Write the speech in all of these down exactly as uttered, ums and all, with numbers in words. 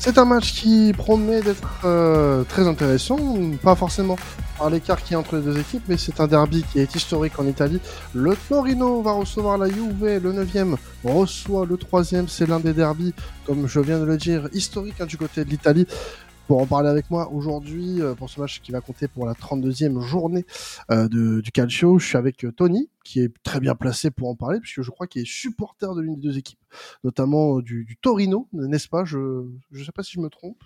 C'est un match qui promet d'être euh, très intéressant, pas forcément par l'écart qu'il y a entre les deux équipes, mais c'est un derby qui est historique en Italie. Le Torino va recevoir la Juve, le neuvième reçoit le troisième, c'est l'un des derbys, comme je viens de le dire, historique hein, du côté de l'Italie. Pour en parler avec moi aujourd'hui, euh, pour ce match qui va compter pour la trente-deuxième journée euh, de, du Calcio, je suis avec euh, Tony, qui est très bien placé pour en parler, puisque je crois qu'il est supporter de l'une des deux équipes, notamment euh, du, du Torino, n'est-ce pas? Je ne sais pas si je me trompe.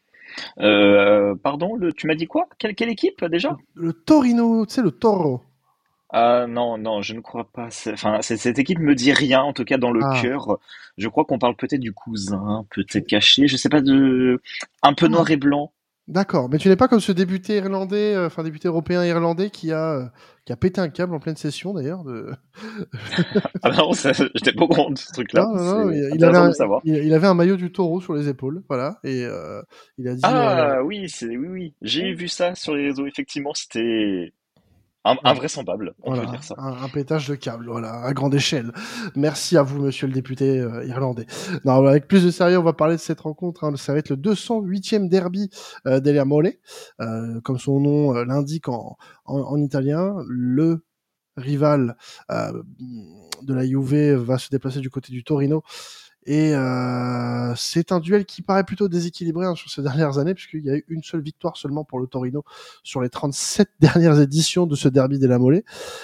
Euh, pardon, le, tu m'as dit quoi? Quelle, quelle équipe déjà? Le, le Torino, tu sais, le Toro. Ah non, non, je ne crois pas. C'est- Enfin, c'est- cette équipe me dit rien, en tout cas dans le Ah, cœur. Je crois qu'on parle peut-être du cousin, tu... peut-être caché, je sais pas de, un peu ah, noir et blanc. d'accord, mais tu n'es pas comme ce député irlandais, euh, enfin député européen irlandais qui a, euh, qui a pété un câble en pleine session d'ailleurs. De... Ah non, ça, j'étais pas au courant de ce truc-là. non, non, non, C'est il il avait intéressant un, de savoir. il il avait un maillot du Taureau sur les épaules, voilà, et euh, il a dit, euh, Ah oui, c'est oui, oui. J'ai vu ça sur les réseaux. Effectivement, c'était in- voilà, invraisemblable, on peut voilà, dire ça. un, un pétage de câble, voilà, à grande échelle. Merci à vous, monsieur le député euh, irlandais. Non, avec plus de sérieux, on va parler de cette rencontre. Hein. Ça va être le deux cent huitième derby euh, della Mole, euh, comme son nom euh, l'indique en, en, en italien. Le rival euh, de la Juve va se déplacer du côté du Torino. Et euh, c'est un duel qui paraît plutôt déséquilibré hein, sur ces dernières années, puisqu'il y a eu une seule victoire seulement pour le Torino sur les trente-sept dernières éditions de ce derby della Mole.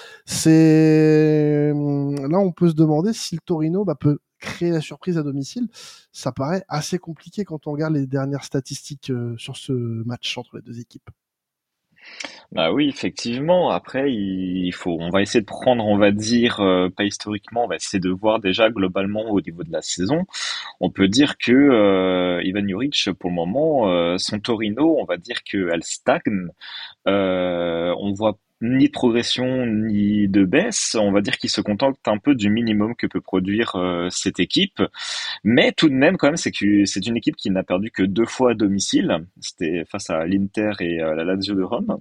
C'est là on peut se demander si le Torino bah, peut créer la surprise à domicile. Ça paraît assez compliqué quand on regarde les dernières statistiques euh, sur ce match entre les deux équipes. Bah oui, effectivement. Après, il faut, on va essayer de prendre, on va dire, euh, pas historiquement, on va essayer de voir déjà globalement au niveau de la saison. On peut dire que euh, Ivan Juric, pour le moment, euh, son Torino, on va dire qu'elle stagne. Euh, on voit ni de progression ni de baisse. On va dire qu'il se contente un peu du minimum que peut produire euh, cette équipe. Mais tout de même, quand même, c'est que c'est une équipe qui n'a perdu que deux fois à domicile. C'était face à l'Inter et à la Lazio de Rome.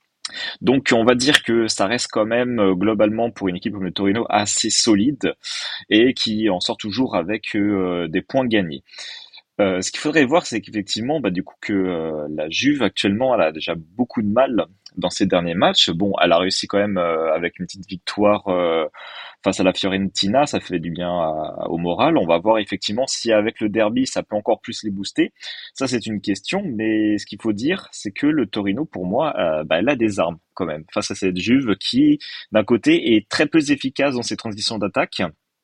Donc on va dire que ça reste quand même euh, globalement pour une équipe comme le Torino assez solide et qui en sort toujours avec euh, des points gagnés. Euh, ce qu'il faudrait voir, c'est qu'effectivement, bah, du coup, que euh, la Juve actuellement, elle a déjà beaucoup de mal dans ses derniers matchs. Bon, elle a réussi quand même euh, avec une petite victoire euh, face à la Fiorentina, ça fait du bien à- au moral. On va voir effectivement si avec le derby, ça peut encore plus les booster. Ça, c'est une question, mais ce qu'il faut dire, c'est que le Torino, pour moi, euh, bah, elle a des armes quand même face à cette Juve qui, d'un côté, est très peu efficace dans ses transitions d'attaque.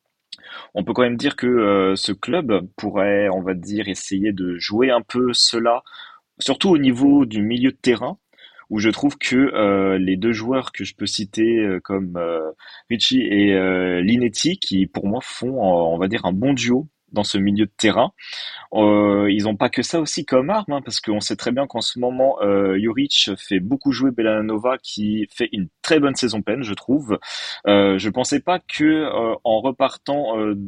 On peut quand même dire que euh, ce club pourrait, on va dire, essayer de jouer un peu cela, surtout au niveau du milieu de terrain, où je trouve que euh, les deux joueurs que je peux citer euh, comme euh, Ricci et euh, Linetti, qui pour moi font, euh, on va dire, un bon duo dans ce milieu de terrain. Euh, ils ont pas que ça aussi comme arme, hein, parce qu'on sait très bien qu'en ce moment, euh, Juric fait beaucoup jouer Belanova, qui fait une très bonne saison pleine, je trouve. Euh, je pensais pas que euh, en repartant euh,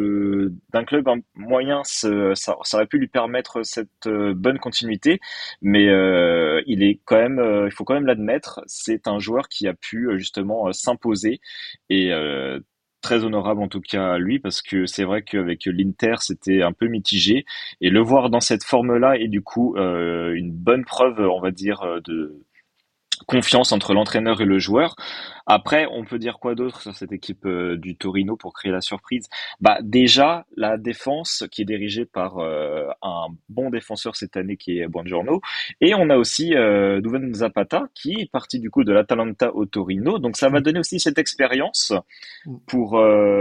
de d'un club un- moyen, ce- ça, ça aurait pu lui permettre cette euh, bonne continuité, mais euh, il est quand même, euh, il faut quand même l'admettre, c'est un joueur qui a pu euh, justement euh, s'imposer et euh, très honorable en tout cas à lui parce que c'est vrai qu'avec l'Inter c'était un peu mitigé et le voir dans cette forme-là est du coup euh, une bonne preuve, on va dire, euh, de confiance entre l'entraîneur et le joueur. Après, on peut dire quoi d'autre sur cette équipe euh, du Torino pour créer la surprise? Bah déjà la défense qui est dirigée par euh, un bon défenseur cette année qui est Buongiorno et on a aussi euh, Duvan Zapata qui est parti du coup de l'Atalanta au Torino. Donc ça va donner aussi cette expérience pour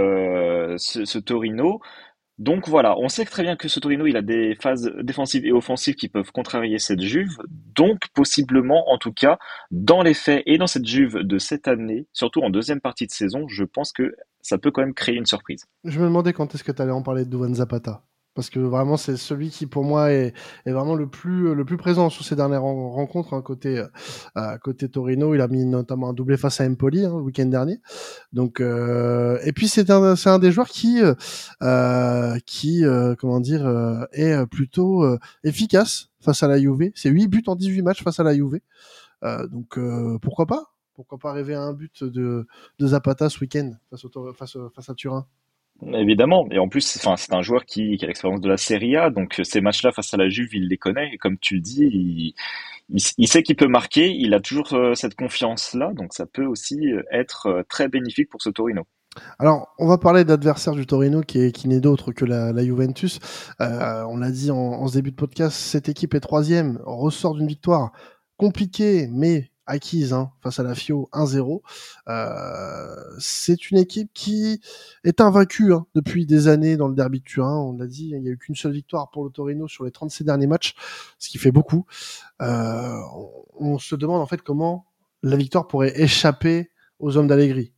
euh, ce, ce Torino. Donc voilà, on sait très bien que ce Torino, il a des phases défensives et offensives qui peuvent contrarier cette Juve. Donc possiblement, en tout cas, dans les faits et dans cette Juve de cette année, surtout en deuxième partie de saison, je pense que ça peut quand même créer une surprise. Je me demandais quand est-ce que tu allais en parler de Duvan Zapata. Parce que vraiment, c'est celui qui, pour moi, est, est vraiment le plus, le plus présent sur ces dernières ren- rencontres. Hein, côté, euh, côté Torino, il a mis notamment un doublé face à Empoli hein, le week-end dernier. Donc, euh, et puis c'est un, c'est un des joueurs qui, euh, euh, qui, euh, comment dire, euh, est plutôt euh, efficace face à la Juve. C'est huit buts en dix-huit matchs face à la Juve. Euh, donc, euh, pourquoi pas? Pourquoi pas rêver à un but de, de Zapata ce week-end face, au, face, face à Turin? Évidemment, et en plus, enfin, c'est un joueur qui, qui a l'expérience de la Serie A, donc euh, ces matchs-là face à la Juve, il les connaît, et comme tu le dis, il, il, il sait qu'il peut marquer, il a toujours euh, cette confiance-là, donc ça peut aussi euh, être euh, très bénéfique pour ce Torino. Alors, on va parler d'adversaire du Torino qui, est, qui n'est d'autre que la, la Juventus. Euh, on l'a dit en, en ce début de podcast, cette équipe est troisième, ressort d'une victoire compliquée, mais acquise hein, face à la Fio un zéro. Euh, c'est une équipe qui est invaincue hein, depuis des années dans le derby de Turin. On l'a dit, il n'y a eu qu'une seule victoire pour le Torino sur les trente-six derniers matchs, ce qui fait beaucoup. Euh, on, on se demande en fait comment la victoire pourrait échapper aux hommes d'Allegri.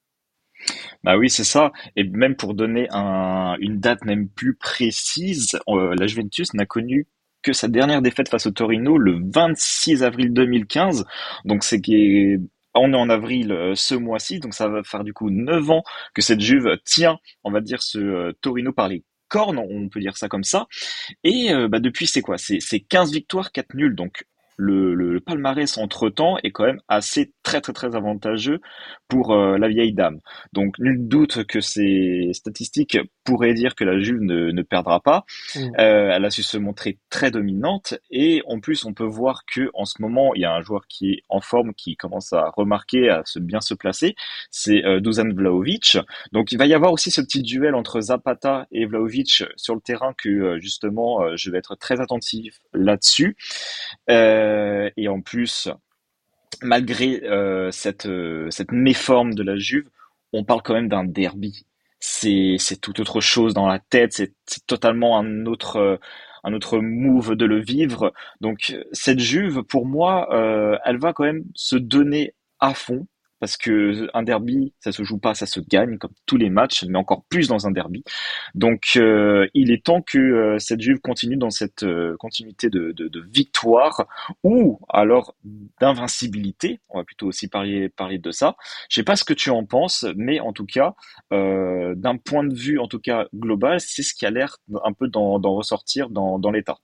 Bah oui, c'est ça. Et même pour donner un, une date même plus précise, euh, la Juventus n'a connu que sa dernière défaite face au Torino le vingt-six avril deux mille quinze. Donc c'est qui on est en avril euh, ce mois-ci, donc ça va faire du coup neuf ans que cette Juve tient, on va dire, ce euh, Torino par les cornes, on peut dire ça comme ça. Et euh, bah, depuis, c'est quoi? C'est c'est quinze victoires, quatre nuls. Donc le, le, le palmarès entre-temps est quand même assez très très très avantageux pour euh, la vieille dame. Donc nul doute que ces statistiques pourraient dire que la Juve ne, ne perdra pas. Mm. Euh, elle a su se montrer très dominante et en plus on peut voir que en ce moment il y a un joueur qui est en forme, qui commence à remarquer, à se bien se placer, c'est euh, Dusan Vlahovic. Donc il va y avoir aussi ce petit duel entre Zapata et Vlahovic sur le terrain que euh, justement euh, je vais être très attentif là-dessus. Euh, et en plus, malgré euh, cette euh, cette méforme de la Juve, on parle quand même d'un derby. C'est c'est tout autre chose dans la tête. C'est c'est totalement un autre euh, un autre move de le vivre. Donc euh, cette Juve, pour moi, euh, elle va quand même se donner à fond. Parce que un derby, ça se joue pas, ça se gagne, comme tous les matchs, mais encore plus dans un derby. Donc, euh, il est temps que euh, cette Juve continue dans cette euh, continuité de, de, de victoire ou alors d'invincibilité. On va plutôt aussi parler, parler de ça. Je sais pas ce que tu en penses, mais en tout cas, euh, d'un point de vue en tout cas global, c'est ce qui a l'air un peu d'en, d'en ressortir dans, dans l'état.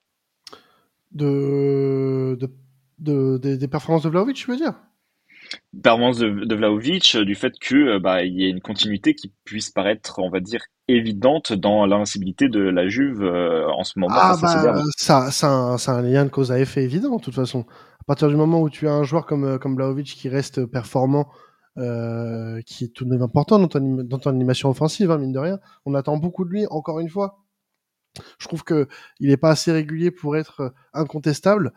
De, de, de, des, des performances de Vlahovic, tu veux dire? Performance de, de Vlahovic, euh, du fait que euh, bah, il y ait une continuité qui puisse paraître, on va dire, évidente dans l'invincibilité de la Juve euh, en ce moment Ah face à ce bah derby. ça, ça, a un, ça a un lien de cause à effet évident, de toute façon. À partir du moment où tu as un joueur comme, euh, comme Vlahovic qui reste performant, euh, qui est tout de même important dans ton, dans ton animation offensive, hein, mine de rien, on attend beaucoup de lui, encore une fois. Je trouve que il est pas assez régulier pour être euh, incontestable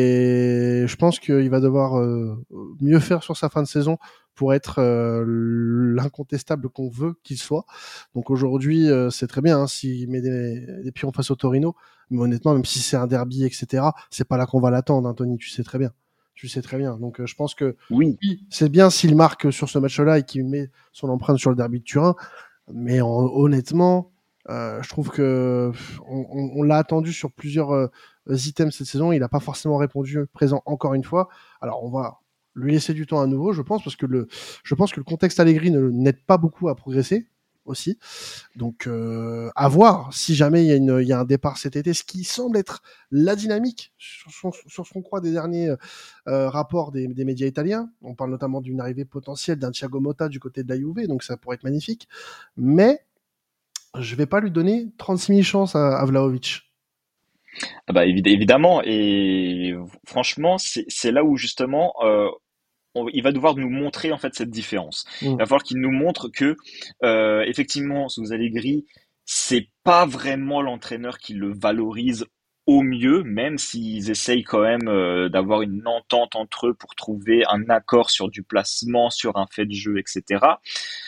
et je pense qu'il va devoir euh, mieux faire sur sa fin de saison pour être euh, l'incontestable qu'on veut qu'il soit. Donc aujourd'hui, euh, c'est très bien hein, s'il met des, des pions face au Torino, mais honnêtement, même si c'est un derby, et cetera, c'est pas là qu'on va l'attendre, hein, Tony, tu sais très bien. Tu sais très bien. Donc euh, je pense que Oui, oui, c'est bien s'il marque sur ce match-là et qu'il met son empreinte sur le derby de Turin, mais en, honnêtement, euh, je trouve que on, on, on l'a attendu sur plusieurs euh, items cette saison. Il n'a pas forcément répondu présent encore une fois. Alors on va lui laisser du temps à nouveau, je pense, parce que le, je pense que le contexte Allegri ne n'aide pas beaucoup à progresser aussi. Donc euh, à voir si jamais il y, a une, il y a un départ cet été, ce qui semble être la dynamique sur, son, sur ce qu'on croit des derniers euh, rapports des, des médias italiens. On parle notamment d'une arrivée potentielle d'un Thiago Motta du côté de la Juve, donc ça pourrait être magnifique. Mais je vais pas lui donner trente-six mille chances à, à Vlahovic. ah bah évid- évidemment. Et franchement, c'est c'est là où justement euh, on- il va devoir nous montrer en fait cette différence. Il Mm. va falloir qu'il nous montre que euh, effectivement sous Allegri, c'est pas vraiment l'entraîneur qui le valorise au mieux, même s'ils essayent quand même euh, d'avoir une entente entre eux pour trouver un accord sur du placement, sur un fait de jeu, et cetera.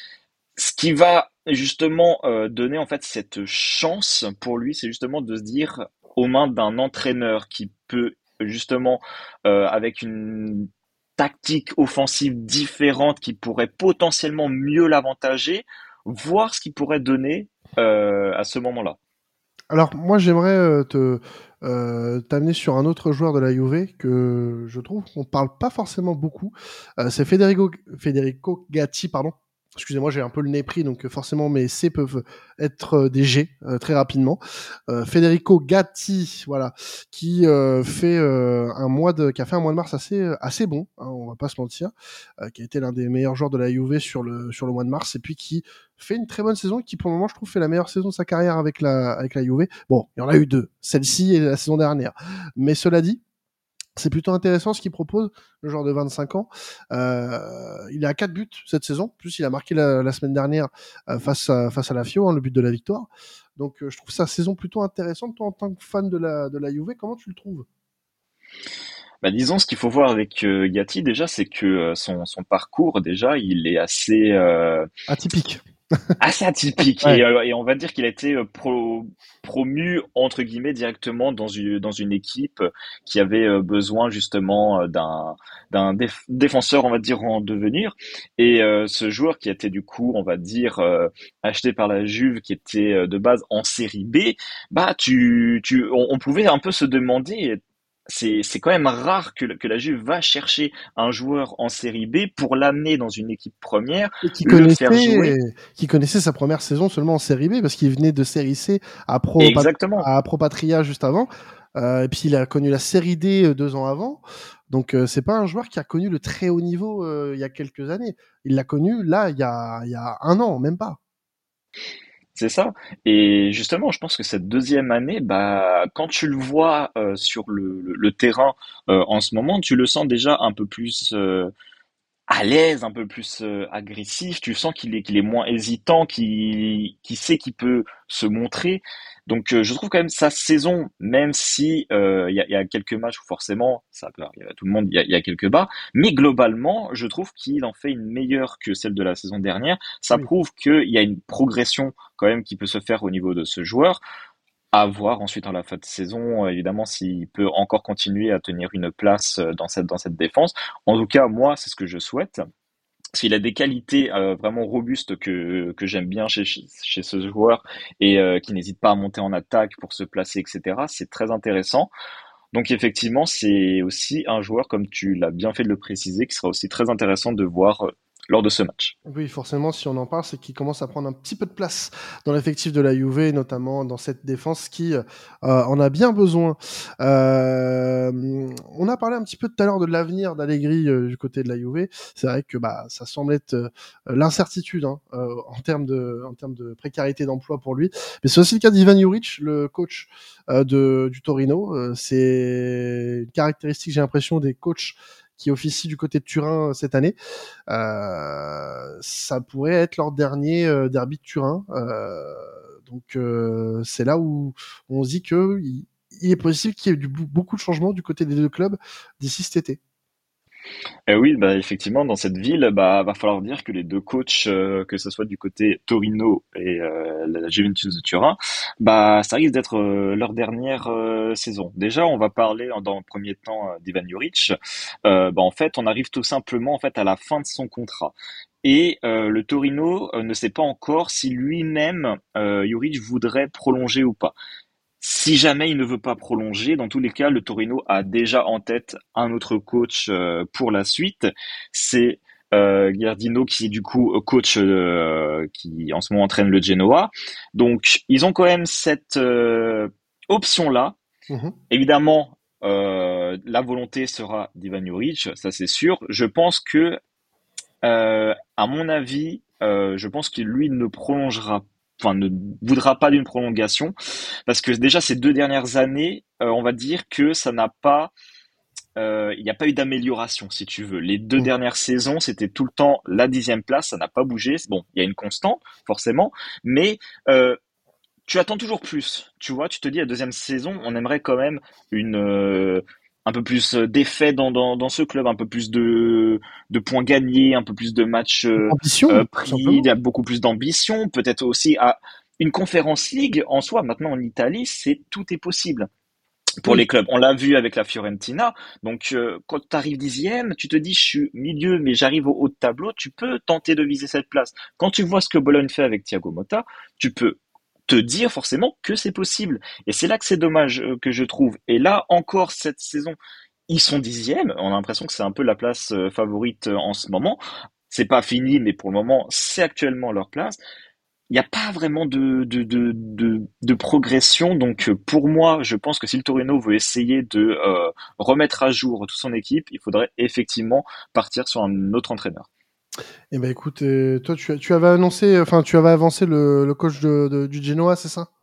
Ce qui va justement euh, donner en fait cette chance pour lui, c'est justement de se dire aux mains d'un entraîneur qui peut justement euh, avec une tactique offensive différente qui pourrait potentiellement mieux l'avantager, voir ce qu'il pourrait donner euh, à ce moment-là. Alors moi j'aimerais euh, te euh, t'amener sur un autre joueur de la Juve que je trouve qu'on parle pas forcément beaucoup. Euh, c'est Federico Federico Gatti, pardon. Excusez-moi, j'ai un peu le nez pris, donc forcément mes C peuvent être des G euh, très rapidement. Euh, Federico Gatti, voilà, qui euh, fait euh, un mois de, qui a fait un mois de mars assez assez bon, hein, on va pas se mentir, euh, qui a été l'un des meilleurs joueurs de la Juve sur le sur le mois de mars, et puis qui fait une très bonne saison, qui pour le moment je trouve fait la meilleure saison de sa carrière avec la avec la Juve. Bon, il y en a eu deux, celle-ci et la saison dernière, mais cela dit, c'est plutôt intéressant ce qu'il propose, le joueur de vingt-cinq ans. Euh, il est à quatre buts cette saison. En plus, il a marqué la, la semaine dernière euh, face, à, face à la Fio, hein, le but de la victoire. Donc, euh, je trouve sa saison plutôt intéressante. Toi, en tant que fan de la, de la Juve, comment tu le trouves? Bah, disons, ce qu'il faut voir avec euh, Gatti déjà, c'est que euh, son, son parcours déjà, il est assez euh, Atypique. assez atypique Ouais. et, euh, et on va dire qu'il a été euh, pro, promu entre guillemets directement dans une dans une équipe qui avait euh, besoin justement euh, d'un d'un déf- défenseur, on va dire, en devenir. Et euh, ce joueur qui était du coup, on va dire, euh, acheté par la Juve, qui était euh, de base en série B, bah tu tu on, on pouvait un peu se demander. C'est, c'est quand même rare que, que la Juve va chercher un joueur en série B pour l'amener dans une équipe première, Et qui le faire connaissait, jouer. qui connaissait sa première saison seulement en série B, parce qu'il venait de série C à Pro, Exactement. à Pro Patria juste avant. Euh, et puis il a connu la série D euh, deux ans avant. Donc euh, c'est pas un joueur qui a connu le très haut niveau euh, il y a quelques années. Il l'a connu là il y a, il y a un an, même pas. C'est ça. Et justement, je pense que cette deuxième année, bah, quand tu le vois euh, sur le, le, le terrain euh, en ce moment, tu le sens déjà un peu plus euh, à l'aise, un peu plus euh, agressif. Tu sens qu'il est qu'il est moins hésitant, qu'il qu'il sait qu'il peut se montrer. Donc, euh, je trouve quand même sa saison, même si euh, il y a, il y a quelques matchs où forcément ça peut arriver à tout le monde, il y a, il y a quelques bas, mais globalement, je trouve qu'il en fait une meilleure que celle de la saison dernière. Ça Oui. prouve qu'il y a une progression quand même qui peut se faire au niveau de ce joueur. À voir ensuite en la fin de saison, euh, évidemment, s'il peut encore continuer à tenir une place euh, dans cette, dans cette défense. En tout cas, moi, c'est ce que je souhaite. Parce qu'il a des qualités euh, vraiment robustes que, que j'aime bien chez, chez ce joueur et euh, qui n'hésite pas à monter en attaque pour se placer, et cetera. C'est très intéressant. Donc effectivement, c'est aussi un joueur, comme tu l'as bien fait de le préciser, qui sera aussi très intéressant de voir euh, lors de ce match. Oui, forcément, si on en parle, c'est qu'il commence à prendre un petit peu de place dans l'effectif de la Juve, notamment dans cette défense qui euh, en a bien besoin. Euh, on a parlé un petit peu tout à l'heure de l'avenir d'Allegri euh, du côté de la Juve. C'est vrai que bah, ça semble être euh, l'incertitude hein, euh, en termes de, en termes de précarité d'emploi pour lui. Mais c'est aussi le cas d'Ivan Juric, le coach euh, de, du Torino. Euh, c'est une caractéristique, j'ai l'impression, des coachs qui officient du côté de Turin euh, cette année. Euh, ça pourrait être leur dernier euh, derby de Turin. Euh, donc euh, c'est là où on se dit que il, il est possible qu'il y ait du, beaucoup de changements du côté des deux clubs d'ici cet été. Euh, oui, bah effectivement, dans cette ville, bah va falloir dire que les deux coachs, euh, que ce soit du côté Torino et euh, la Juventus de Turin, bah ça risque d'être euh, leur dernière euh, saison. Déjà, on va parler en- dans le premier temps euh, d'Ivan Juric. Euh, bah en fait, on arrive tout simplement en fait à la fin de son contrat. Et euh, le Torino euh, ne sait pas encore si lui-même, euh, Juric, voudrait prolonger ou pas. Si jamais il ne veut pas prolonger, dans tous les cas, le Torino a déjà en tête un autre coach euh, pour la suite. C'est euh, Giardino qui est du coup euh, coach euh, qui en ce moment entraîne le Genoa. Donc ils ont quand même cette euh, option-là. Mhm. Évidemment, euh, la volonté sera d'Ivan Juric, ça c'est sûr. Je pense que euh, à mon avis, euh, je pense qu'il lui ne prolongera, enfin ne voudra pas d'une prolongation, parce que déjà ces deux dernières années, euh, on va dire que ça n'a pas, euh, il n'y a pas eu d'amélioration, si tu veux. Les deux Mhm. dernières saisons, c'était tout le temps la dixième place, ça n'a pas bougé. Bon, il y a une constante, forcément, mais euh, tu attends toujours plus. Tu vois, tu te dis la deuxième saison, on aimerait quand même une euh, un peu plus euh, d'effets dans, dans, dans ce club, un peu plus de, de points gagnés, un peu plus de matchs euh, Ambition, euh, tout pris, il simplement. y a beaucoup plus d'ambition, peut-être aussi à une conférence league en soi. Maintenant en Italie, c'est tout est possible pour Oui, les clubs. On l'a vu avec la Fiorentina. Donc euh, quand tu arrives dixième, tu te dis je suis milieu, mais j'arrive au haut de tableau. Tu peux tenter de viser cette place. Quand tu vois ce que Bologne fait avec Thiago Motta, tu peux te dire forcément que c'est possible. Et c'est là que c'est dommage euh, que je trouve. Et là encore cette saison, ils sont dixièmes. On a l'impression que c'est un peu la place euh, favorite euh, en ce moment. c'est pas fini, mais pour le moment, c'est actuellement leur place. Il n'y a pas vraiment de, de, de, de, de progression. Donc, euh, pour moi, je pense que si le Torino veut essayer de euh, remettre à jour toute son équipe, il faudrait effectivement partir sur un autre entraîneur. Eh ben écoute, euh, toi tu, tu avais annoncé, enfin tu avais avancé le, le coach de, de- du Genoa, c'est ça?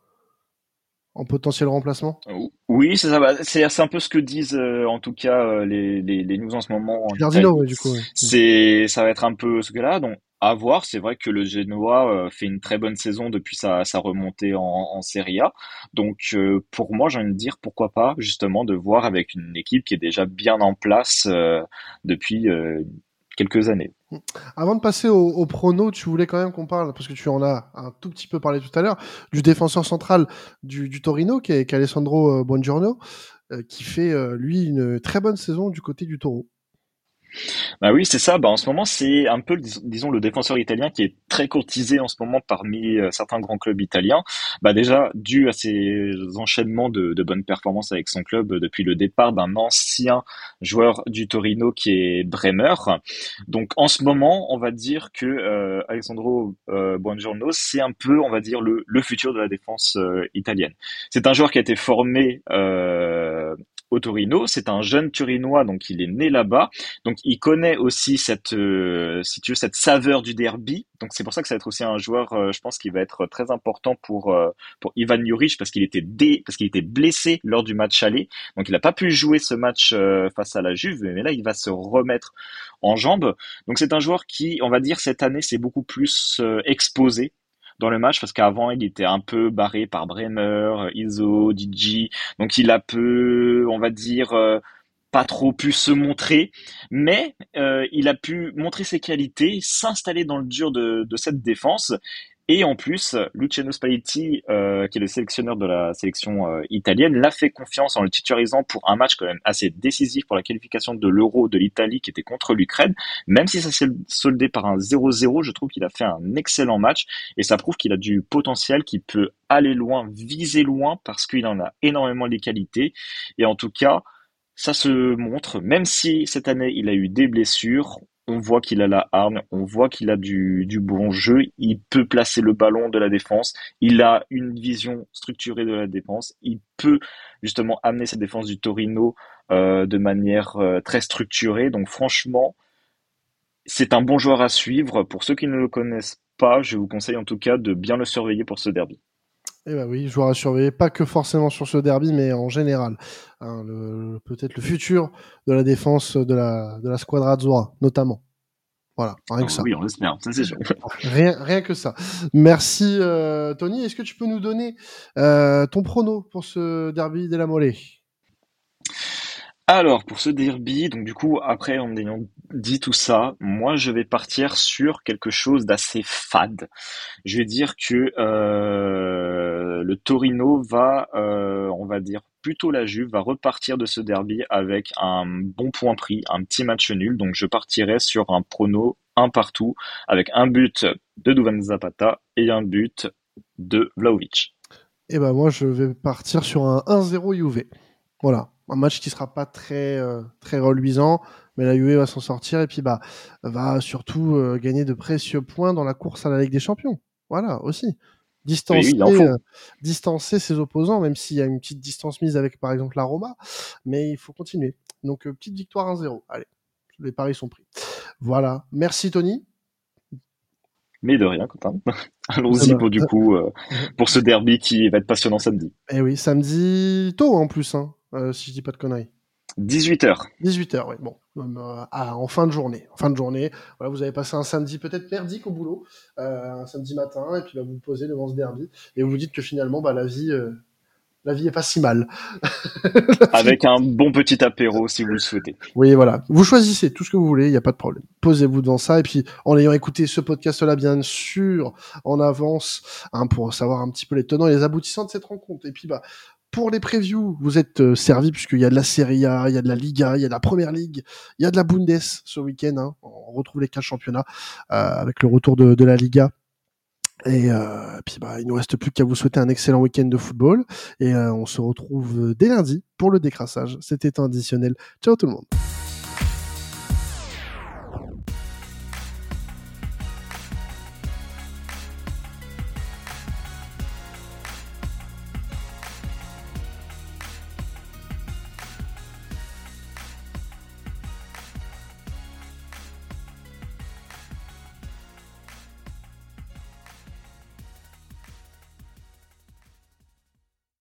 En potentiel remplacement? Oui, c'est ça. Bah, c'est c'est un peu ce que disent euh, en tout cas euh, les, les, les news en ce moment en Gilardino, Italie. ouais, du coup, ouais. Mm. C'est ça va être un peu ce cas-là. Donc à voir. C'est vrai que le Genoa euh, fait une très bonne saison depuis sa, sa remontée en, en Serie A. Donc euh, pour moi, j'ai envie de dire pourquoi pas justement de voir avec une équipe qui est déjà bien en place euh, depuis euh, quelques années. Avant de passer au, au prono, tu voulais quand même qu'on parle, parce que tu en as un tout petit peu parlé tout à l'heure, du défenseur central du, du Torino, qui est, qui est Alessandro euh, Buongiorno, euh, qui fait, euh, lui, une très bonne saison du côté du Toro. Bah oui, c'est ça. Bah en ce moment, c'est un peu, dis- disons, le défenseur italien qui est très courtisé en ce moment parmi euh, certains grands clubs italiens. Bah déjà, dû à ses enchaînements de, de bonnes performances avec son club euh, depuis le départ d'un ancien joueur du Torino qui est Bremer. Donc en ce moment, on va dire que euh, Alessandro euh, Buongiorno, c'est un peu, on va dire, le, le futur de la défense euh, italienne. C'est un joueur qui a été formé euh, au Torino. C'est un jeune Turinois, donc il est né là-bas. Donc il connaît aussi cette, euh, si tu veux, cette saveur du derby. Donc c'est pour ça que ça va être aussi un joueur, euh, je pense, qui va être très important pour euh, pour Ivan Juric parce qu'il était dé, parce qu'il était blessé lors du match aller. Donc il n'a pas pu jouer ce match euh, face à la Juve, mais là il va se remettre en jambes. Donc c'est un joueur qui, on va dire, cette année, s'est beaucoup plus euh, exposé dans le match parce qu'avant il était un peu barré par Bremer, Iso, Digi. Donc il a peu, on va dire, euh, pas trop pu se montrer, mais euh, il a pu montrer ses qualités, s'installer dans le dur de, de cette défense. Et en plus, Luciano Spalletti, euh, qui est le sélectionneur de la sélection euh, italienne, l'a fait confiance en le titularisant pour un match quand même assez décisif pour la qualification de l'Euro de l'Italie qui était contre l'Ukraine. Même si ça s'est soldé par un zéro zéro, je trouve qu'il a fait un excellent match et ça prouve qu'il a du potentiel, qu'il peut aller loin, viser loin parce qu'il en a énormément les qualités. Et en tout cas, ça se montre, même si cette année il a eu des blessures, on voit qu'il a la hargne, on voit qu'il a du, du bon jeu, il peut placer le ballon de la défense, il a une vision structurée de la défense, il peut justement amener cette défense du Torino euh, de manière euh, très structurée. Donc franchement, c'est un bon joueur à suivre. Pour ceux qui ne le connaissent pas, je vous conseille en tout cas de bien le surveiller pour ce derby. Eh ben oui, joueur à surveiller, pas que forcément sur ce derby, mais en général. Hein, le, peut-être le futur de la défense de la, de la Squadra Azzurra, notamment. Voilà, rien que Oh ça. oui, on l'espère, ça c'est sûr. Rien, rien que ça. Merci euh, Tony. Est-ce que tu peux nous donner euh, ton prono pour ce derby de la Mole? Alors, pour ce derby, donc du coup, après, en ayant dit tout ça, moi, je vais partir sur quelque chose d'assez fade. Je vais dire que euh, le Torino va, euh, on va dire, plutôt la Juve, va repartir de ce derby avec un bon point pris, un petit match nul. Donc, je partirai sur un prono un partout, avec un but de Duvan Zapata et un but de Vlahovic. Eh ben moi, je vais partir sur un un zéro Juve. Voilà, un match qui sera pas très euh, très reluisant, mais la Juve va s'en sortir et puis bah va surtout euh, gagner de précieux points dans la course à la Ligue des Champions. Voilà aussi. Oui, Distancer, oui, il en euh, faut. distancer ses opposants, même s'il y a une petite distance mise avec par exemple la Roma, mais il faut continuer. Donc euh, petite victoire un zéro. Allez, les paris sont pris. Voilà. Merci Tony. Mais de rien, Quentin. Allons-y Demain. pour du coup, euh, pour ce derby qui va être passionnant samedi. Eh oui, samedi tôt en plus, hein, euh, si je dis pas de conneries. dix-huit heures. dix-huit heures, oui. Bon, euh, à- en fin de journée. En fin de journée, voilà, vous avez passé un samedi peut-être merdique au boulot, euh, un samedi matin, et puis là, vous vous posez devant ce derby, et vous vous dites que finalement, bah, la vie, euh, la vie est pas si mal. La vie- Avec un bon petit apéro si vous le souhaitez. Oui, voilà. Vous choisissez tout ce que vous voulez, il n'y a pas de problème. Posez-vous devant ça, et puis en ayant écouté ce podcast-là, bien sûr, en avance, hein, pour savoir un petit peu les tenants et les aboutissants de cette rencontre. Et puis, bah, pour les previews, vous êtes euh, servis puisqu'il y a de la Serie A, il y a de la Liga, il y a de la Première Ligue, il y a de la Bundes ce week-end. Hein. On retrouve les quatre championnats euh, avec le retour de, de la Liga. Et euh, puis bah, il nous reste plus qu'à vous souhaiter un excellent week-end de football. Et euh, on se retrouve dès lundi pour le décrassage. C'était additionnel. Ciao tout le monde.